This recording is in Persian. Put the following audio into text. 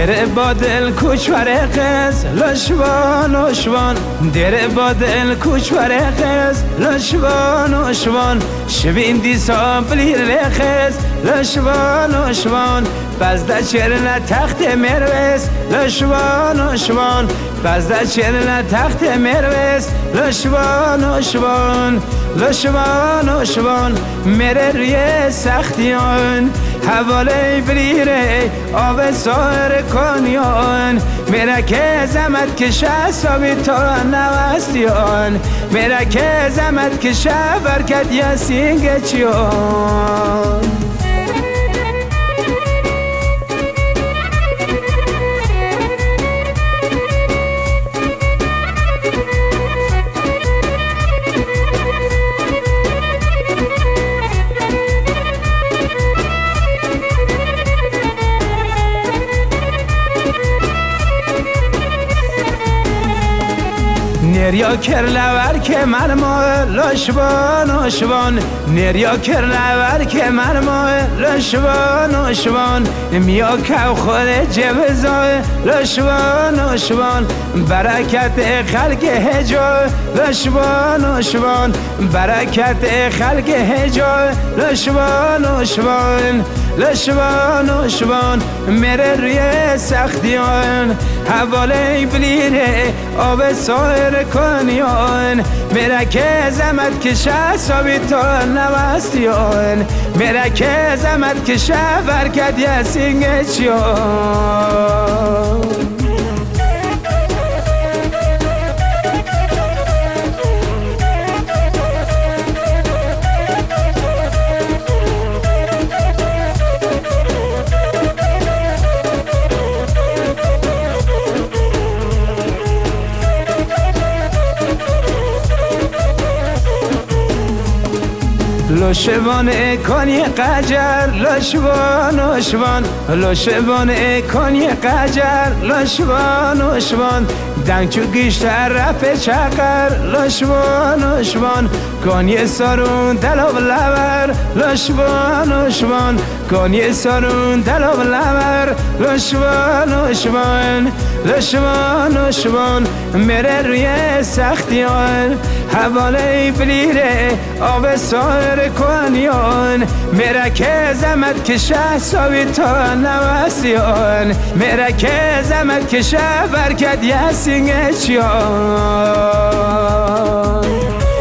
دره با دل کوچور قز لشوان لشوان دره با دل کوچور قز لشوان لشوان شبین دیسا بلیر قز لشوان لشوان بزده چرنه تخت مرویس لشوان لشوان بزده چرنه تخت مرویس لشوان لشوان لشوان لشوان مره روی سختیان حواله بریره آب سایر کنیان میره که زمت کشه سابی تا نوستیان میره که زمت کشه برکت یا سینگه چیان نریا کرلور که مرما لشوان لشوان نریا کرلور که مرما لشوان لشوان میا کو خود جوزای لشوان لشوان برکت خلق هجا لشوان لشوان برکت خلق هجا لشوان لشوان لشوان لشوان مره روی سختیان حواله بلیره آب سایر کنیان میره که زمت کشه سابی تا نوستیان میره که زمت کشه برکت یا سینگه چیان لشوان کنی قجر لشوان لشوان لشوان کنی قجر لشوان لشوان دنگ چو گیشتر رفت چقر لشوان لشوان کنی سارون دلاب لبر لشوان لشوان کنی سارون دلاب لبر لشوان لشوان لشوان لشوان مره روی سختیان حواله بلیره آب سایر کنیان میره که زمت کشه سابی تا نوستیان میره که زمت کشه برکت یا سینگه چیان